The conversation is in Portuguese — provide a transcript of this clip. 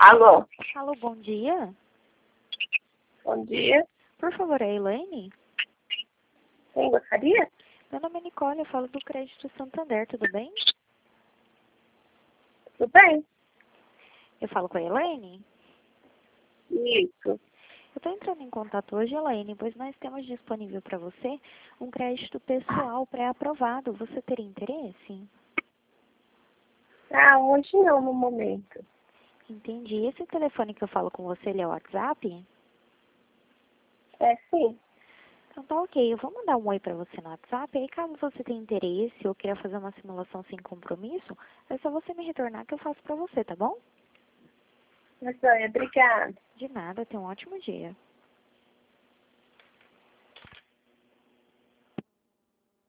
Alô, Alô, bom dia. bom dia. Por favor, é a Elaine? Quem gostaria? Meu nome é Nicole, eu falo do Crédito Santander, tudo bem? Tudo bem? Eu falo com a Elaine? Isso. Eu estou entrando em contato hoje, Elaine, pois nós temos disponível para você um crédito pessoal pré-aprovado. Você teria interesse? Ah, hoje não, no momento. Entendi. Esse telefone que eu falo com você, ele é o WhatsApp? É sim. Então tá ok, eu vou mandar um oi para você no WhatsApp, aí caso você tenha interesse ou queira fazer uma simulação sem compromisso, é só você me retornar que eu faço para você, tá bom? Mas olha, obrigada. De nada, tenha um ótimo dia.